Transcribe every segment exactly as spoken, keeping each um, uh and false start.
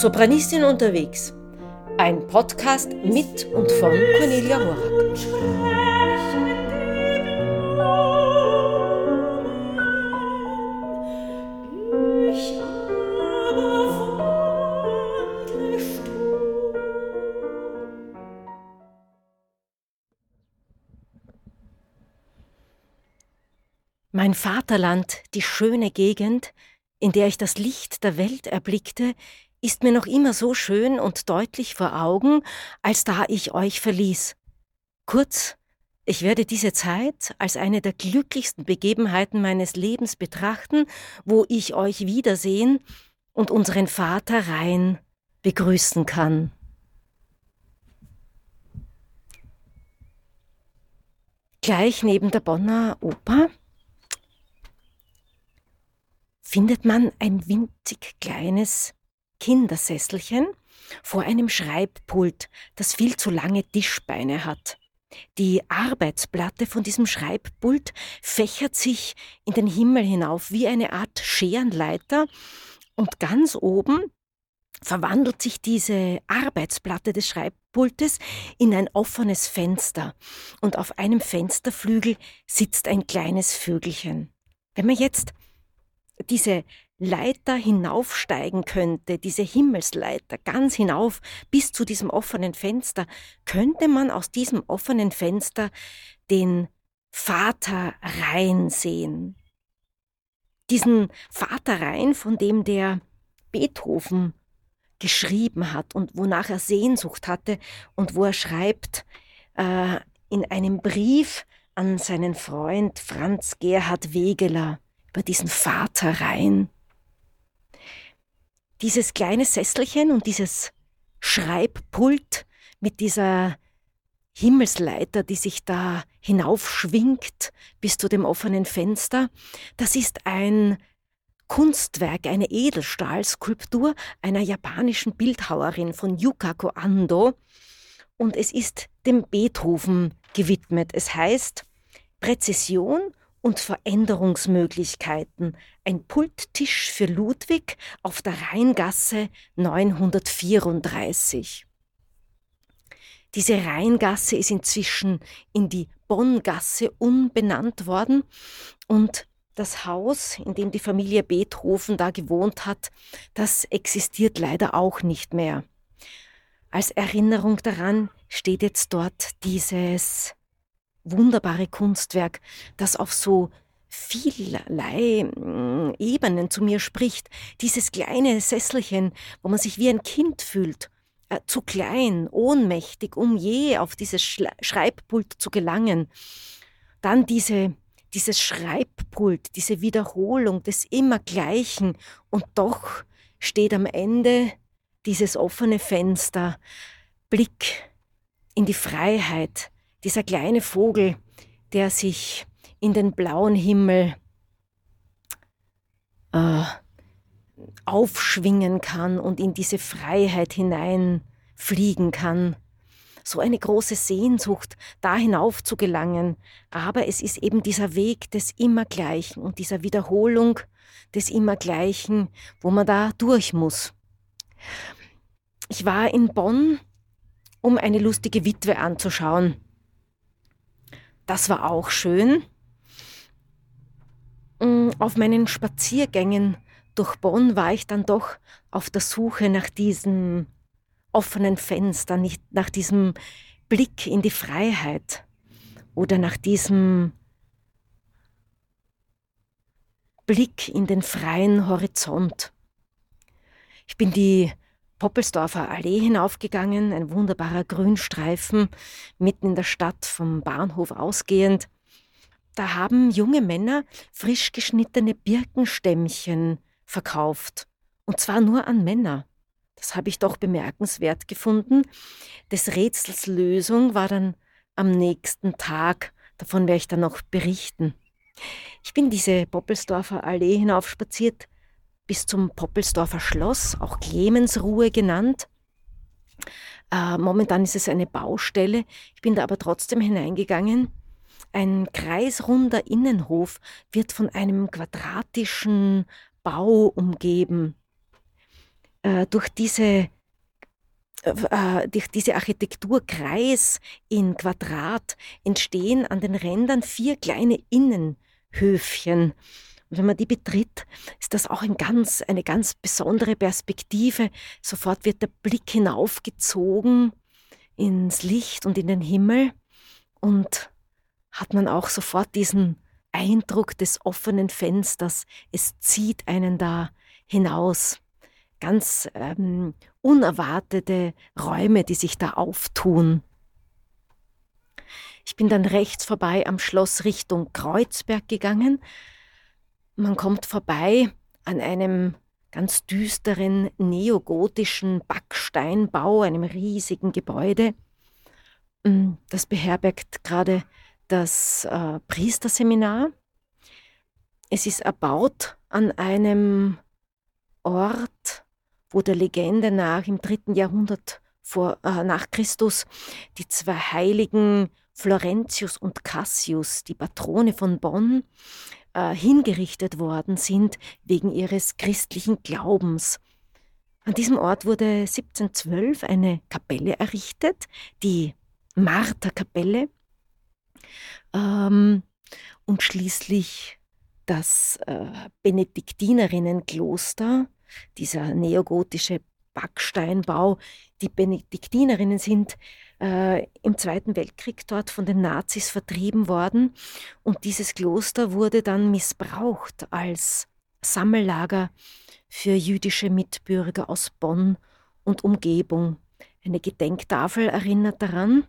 Sopranistin unterwegs. Ein Podcast mit und von Cornelia Horak. Mein Vaterland, die schöne Gegend, in der ich das Licht der Welt erblickte, ist mir noch immer so schön und deutlich vor Augen, als da ich euch verließ. Kurz, ich werde diese Zeit als eine der glücklichsten Begebenheiten meines Lebens betrachten, wo ich euch wiedersehen und unseren Vater rein begrüßen kann. Gleich neben der Bonner Oper findet man ein winzig kleines Kindersesselchen vor einem Schreibpult, das viel zu lange Tischbeine hat. Die Arbeitsplatte von diesem Schreibpult fächert sich in den Himmel hinauf wie eine Art Scherenleiter und ganz oben verwandelt sich diese Arbeitsplatte des Schreibpultes in ein offenes Fenster und auf einem Fensterflügel sitzt ein kleines Vögelchen. Wenn man jetzt diese Leiter hinaufsteigen könnte, diese Himmelsleiter ganz hinauf bis zu diesem offenen Fenster, könnte man aus diesem offenen Fenster den Vater Rhein sehen. Diesen Vater Rhein, von dem der Beethoven geschrieben hat und wonach er Sehnsucht hatte und wo er schreibt äh, in einem Brief an seinen Freund Franz Gerhard Wegeler über diesen Vater Rhein. Dieses kleine Sesselchen und dieses Schreibpult mit dieser Himmelsleiter, die sich da hinaufschwingt bis zu dem offenen Fenster, das ist ein Kunstwerk, eine Edelstahlskulptur einer japanischen Bildhauerin von Yukako Ando und es ist dem Beethoven gewidmet. Es heißt Präzision und Veränderungsmöglichkeiten. Ein Pulttisch für Ludwig auf der Rheingasse neunhundertvierunddreißig. Diese Rheingasse ist inzwischen in die Bonngasse umbenannt worden und das Haus, in dem die Familie Beethoven da gewohnt hat, das existiert leider auch nicht mehr. Als Erinnerung daran steht jetzt dort dieses wunderbare Kunstwerk, das auf so vielerlei Ebenen zu mir spricht. Dieses kleine Sesselchen, wo man sich wie ein Kind fühlt, äh, zu klein, ohnmächtig, um je auf dieses Schla- Schreibpult zu gelangen. Dann diese, dieses Schreibpult, diese Wiederholung des Immergleichen und doch steht am Ende dieses offene Fenster, Blick in die Freiheit, dieser kleine Vogel, der sich in den blauen Himmel äh, aufschwingen kann und in diese Freiheit hineinfliegen kann. So eine große Sehnsucht, da hinauf zu gelangen. Aber es ist eben dieser Weg des Immergleichen und dieser Wiederholung des Immergleichen, wo man da durch muss. Ich war in Bonn, um eine lustige Witwe anzuschauen. Das war auch schön. Auf meinen Spaziergängen durch Bonn war ich dann doch auf der Suche nach diesem offenen Fenster, nicht nach diesem Blick in die Freiheit oder nach diesem Blick in den freien Horizont. Ich bin die Poppelsdorfer Allee hinaufgegangen, ein wunderbarer Grünstreifen, mitten in der Stadt vom Bahnhof ausgehend. Da haben junge Männer frisch geschnittene Birkenstämmchen verkauft. Und zwar nur an Männer. Das habe ich doch bemerkenswert gefunden. Des Rätsels Lösung war dann am nächsten Tag. Davon werde ich dann noch berichten. Ich bin diese Poppelsdorfer Allee hinaufspaziert bis zum Poppelsdorfer Schloss, auch Clemensruhe genannt. Äh, momentan ist es eine Baustelle. Ich bin da aber trotzdem hineingegangen. Ein kreisrunder Innenhof wird von einem quadratischen Bau umgeben. äh, durch diese äh, durch diese Architekturkreis in Quadrat entstehen an den Rändern vier kleine Innenhöfchen. Und wenn man die betritt, ist das auch ein ganz, eine ganz besondere Perspektive. Sofort wird der Blick hinaufgezogen ins Licht und in den Himmel und hat man auch sofort diesen Eindruck des offenen Fensters. Es zieht einen da hinaus. Ganz ähm, unerwartete Räume, die sich da auftun. Ich bin dann rechts vorbei am Schloss Richtung Kreuzberg gegangen. Man kommt vorbei an einem ganz düsteren neogotischen Backsteinbau, einem riesigen Gebäude. Das beherbergt gerade das äh, Priesterseminar. Es ist erbaut an einem Ort, wo der Legende nach im dritten Jahrhundert vor, äh, nach Christus die zwei Heiligen Florentius und Cassius, die Patrone von Bonn, äh, hingerichtet worden sind wegen ihres christlichen Glaubens. An diesem Ort wurde siebzehnhundertzwölf eine Kapelle errichtet, die Martha-Kapelle, ähm, und schließlich das äh, Benediktinerinnenkloster, dieser neogotische Backsteinbau. Die Benediktinerinnen sind äh, im Zweiten Weltkrieg dort von den Nazis vertrieben worden und dieses Kloster wurde dann missbraucht als Sammellager für jüdische Mitbürger aus Bonn und Umgebung. Eine Gedenktafel erinnert daran.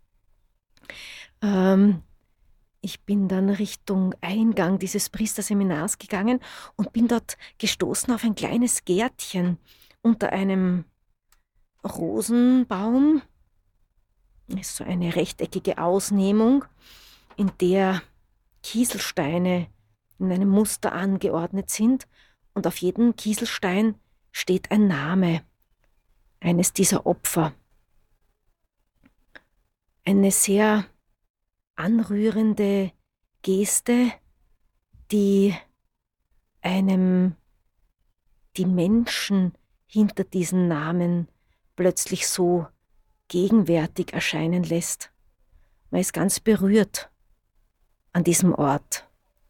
Ähm, Ich bin dann Richtung Eingang dieses Priesterseminars gegangen und bin dort gestoßen auf ein kleines Gärtchen unter einem Rosenbaum. Das ist so eine rechteckige Ausnehmung, in der Kieselsteine in einem Muster angeordnet sind und auf jedem Kieselstein steht ein Name eines dieser Opfer. Eine sehr anrührende Geste, die einem die Menschen hinter diesen Namen plötzlich so gegenwärtig erscheinen lässt. Man ist ganz berührt an diesem Ort.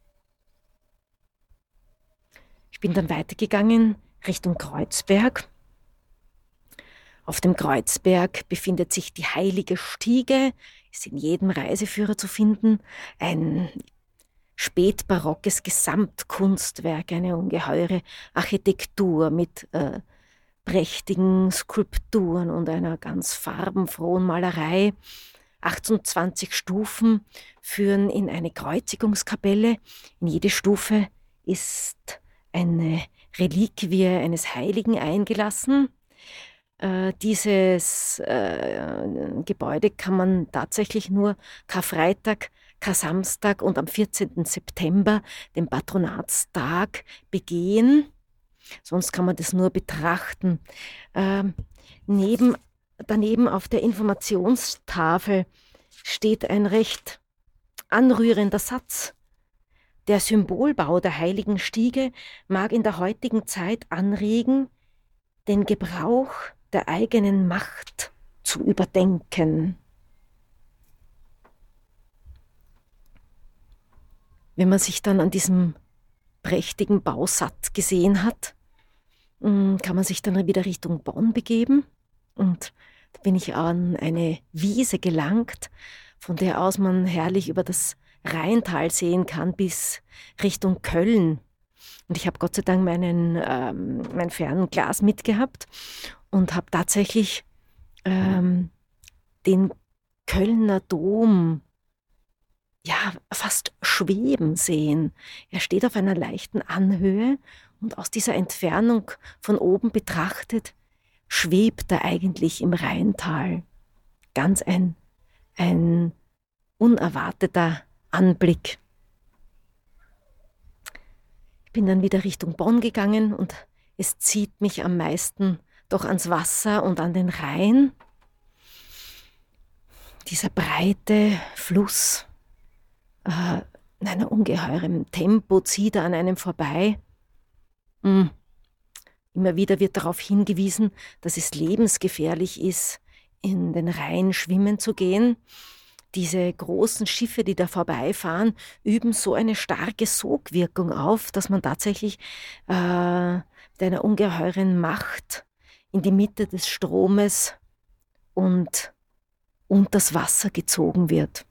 Ich bin dann weitergegangen Richtung Kreuzberg. Auf dem Kreuzberg befindet sich die Heilige Stiege, ist in jedem Reiseführer zu finden, ein spätbarockes Gesamtkunstwerk, eine ungeheure Architektur mit äh, prächtigen Skulpturen und einer ganz farbenfrohen Malerei. achtundzwanzig Stufen führen in eine Kreuzigungskapelle. In jede Stufe ist eine Reliquie eines Heiligen eingelassen. Äh, dieses äh, Gebäude kann man tatsächlich nur Karfreitag, Kar-Samstag und am vierzehnten September, dem Patronatstag, begehen. Sonst kann man das nur betrachten. Ähm, neben, daneben auf der Informationstafel steht ein recht anrührender Satz. Der Symbolbau der Heiligen Stiege mag in der heutigen Zeit anregen, den Gebrauch der eigenen Macht zu überdenken. Wenn man sich dann an diesem prächtigen Bau satt gesehen hat, kann man sich dann wieder Richtung Bonn begeben. Und da bin ich an eine Wiese gelangt, von der aus man herrlich über das Rheintal sehen kann bis Richtung Köln. Und ich habe Gott sei Dank meinen, ähm, mein Fernglas mitgehabt und habe tatsächlich ähm, den Kölner Dom ja, fast schweben sehen. Er steht auf einer leichten Anhöhe und aus dieser Entfernung von oben betrachtet schwebt er eigentlich im Rheintal. Ganz ein, ein unerwarteter Anblick. Ich bin dann wieder Richtung Bonn gegangen und es zieht mich am meisten doch ans Wasser und an den Rhein. Dieser breite Fluss äh, in einem ungeheuren Tempo zieht er an einem vorbei. Mm. Immer wieder wird darauf hingewiesen, dass es lebensgefährlich ist, in den Rhein schwimmen zu gehen. Diese großen Schiffe, die da vorbeifahren, üben so eine starke Sogwirkung auf, dass man tatsächlich äh, mit einer ungeheuren Macht in die Mitte des Stromes und unters Wasser gezogen wird.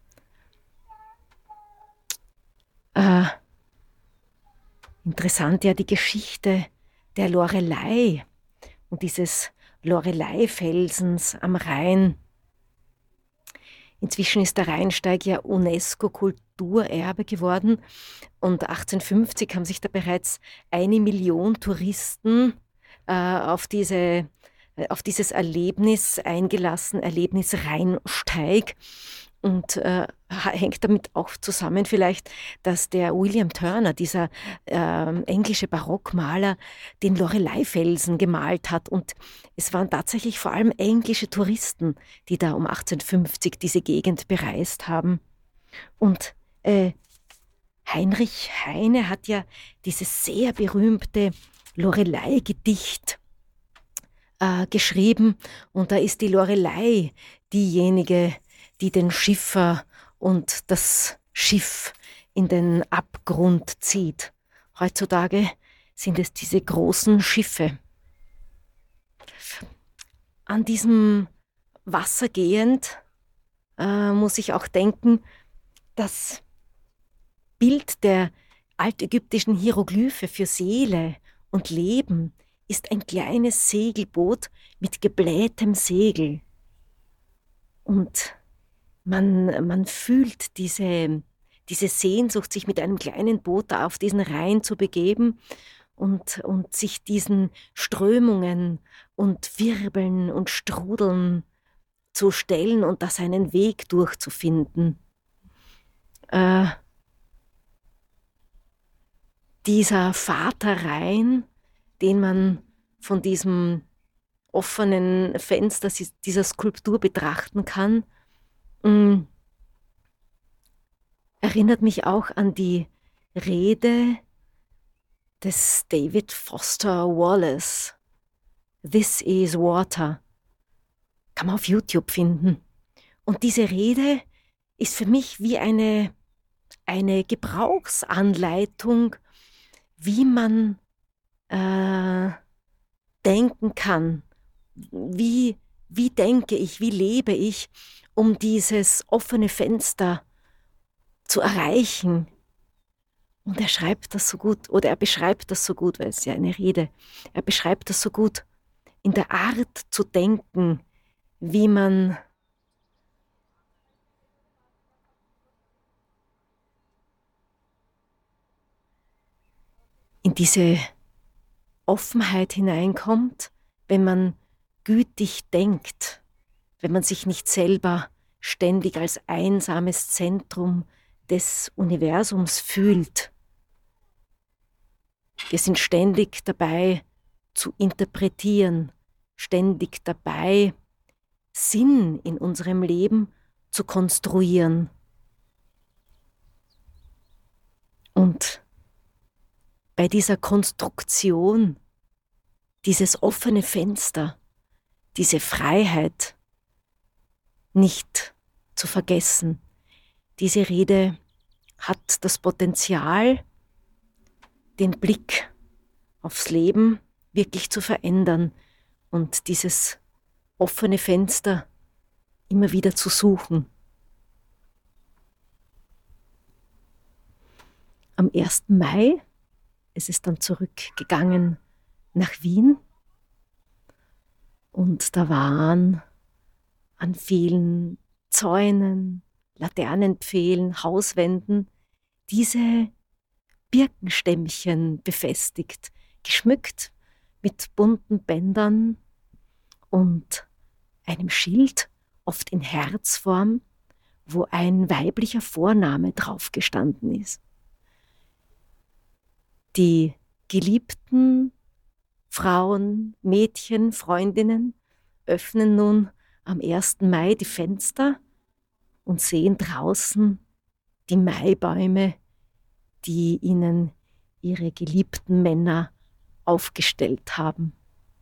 Äh, interessant ja die Geschichte der Lorelei und dieses Lorelei-Felsens am Rhein. Inzwischen ist der Rheinsteig ja UNESCO-Kulturerbe geworden und achtzehnhundertfünfzig haben sich da bereits eine Million Touristen äh, auf, diese, äh, auf dieses Erlebnis eingelassen, Erlebnis Rheinsteig. Und äh, hängt damit auch zusammen vielleicht, dass der William Turner, dieser äh, englische Barockmaler, den Lorelei-Felsen gemalt hat. Und es waren tatsächlich vor allem englische Touristen, die da um achtzehnhundertfünfzig diese Gegend bereist haben. Und äh, Heinrich Heine hat ja dieses sehr berühmte Lorelei-Gedicht äh, geschrieben. Und da ist die Lorelei diejenige, die den Schiffer und das Schiff in den Abgrund zieht. Heutzutage sind es diese großen Schiffe. An diesem Wasser gehend äh, muss ich auch denken, das Bild der altägyptischen Hieroglyphe für Seele und Leben ist ein kleines Segelboot mit geblähtem Segel. Und Man, man fühlt diese, diese Sehnsucht, sich mit einem kleinen Boot da auf diesen Rhein zu begeben und, und sich diesen Strömungen und Wirbeln und Strudeln zu stellen und da seinen Weg durchzufinden. Äh, dieser Vater Rhein, den man von diesem offenen Fenster dieser Skulptur betrachten kann, Mm. erinnert mich auch an die Rede des David Foster Wallace. This is Water. Kann man auf YouTube finden. Und diese Rede ist für mich wie eine, eine Gebrauchsanleitung, wie man äh, denken kann. Wie, wie denke ich, wie lebe ich, um dieses offene Fenster zu erreichen. Und er schreibt das so gut, oder er beschreibt das so gut, weil es ja eine Rede, er beschreibt das so gut, in der Art zu denken, wie man in diese Offenheit hineinkommt, wenn man gütig denkt, wenn man sich nicht selber ständig als einsames Zentrum des Universums fühlt. Wir sind ständig dabei zu interpretieren, ständig dabei, Sinn in unserem Leben zu konstruieren. Und bei dieser Konstruktion, dieses offene Fenster, diese Freiheit, nicht zu vergessen. Diese Rede hat das Potenzial, den Blick aufs Leben wirklich zu verändern und dieses offene Fenster immer wieder zu suchen. Am ersten Mai ist es dann zurückgegangen nach Wien und da waren an vielen Zäunen, Laternenpfählen, Hauswänden diese Birkenstämmchen befestigt, geschmückt mit bunten Bändern und einem Schild, oft in Herzform, wo ein weiblicher Vorname drauf gestanden ist. Die geliebten Frauen, Mädchen, Freundinnen öffnen nun am ersten Mai die Fenster und sehen draußen die Maibäume, die ihnen ihre geliebten Männer aufgestellt haben.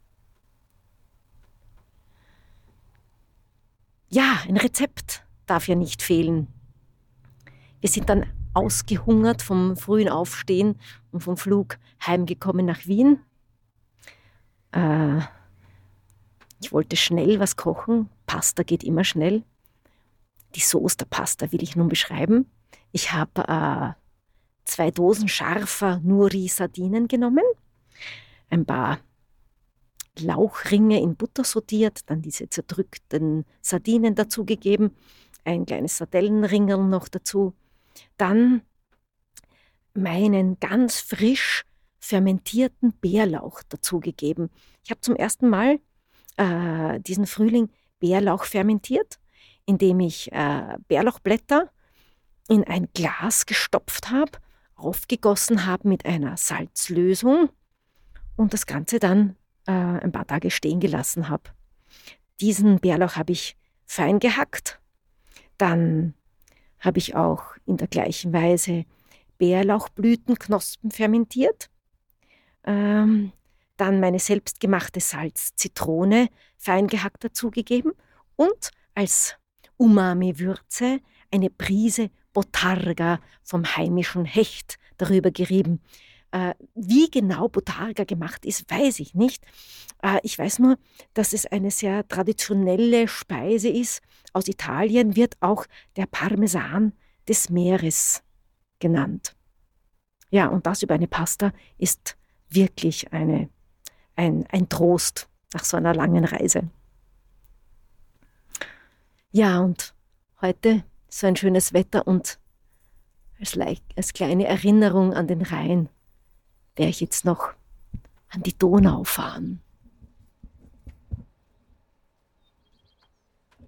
Ja, ein Rezept darf ja nicht fehlen. Wir sind dann ausgehungert vom frühen Aufstehen und vom Flug heimgekommen nach Wien. Äh, ich wollte schnell was kochen. Pasta geht immer schnell. Die Sauce der Pasta will ich nun beschreiben. Ich habe äh, zwei Dosen scharfer Nuri-Sardinen genommen, ein paar Lauchringe in Butter sauteert, dann diese zerdrückten Sardinen dazugegeben, ein kleines Sardellenringerl noch dazu, dann meinen ganz frisch fermentierten Bärlauch dazugegeben. Ich habe zum ersten Mal äh, diesen Frühling Bärlauch fermentiert, indem ich äh, Bärlauchblätter in ein Glas gestopft habe, aufgegossen habe mit einer Salzlösung und das Ganze dann äh, ein paar Tage stehen gelassen habe. Diesen Bärlauch habe ich fein gehackt. Dann habe ich auch in der gleichen Weise Bärlauchblütenknospen fermentiert. Ähm, dann meine selbstgemachte Salz-Zitrone fein gehackt dazugegeben und als Umami-Würze eine Prise Botarga vom heimischen Hecht darüber gerieben. Äh, wie genau Botarga gemacht ist, weiß ich nicht. Äh, ich weiß nur, dass es eine sehr traditionelle Speise ist. Aus Italien wird auch der Parmesan des Meeres genannt. Ja, und das über eine Pasta ist wirklich eine, ein, ein Trost nach so einer langen Reise. Ja, und heute so ein schönes Wetter und als, als kleine Erinnerung an den Rhein werde ich jetzt noch an die Donau fahren.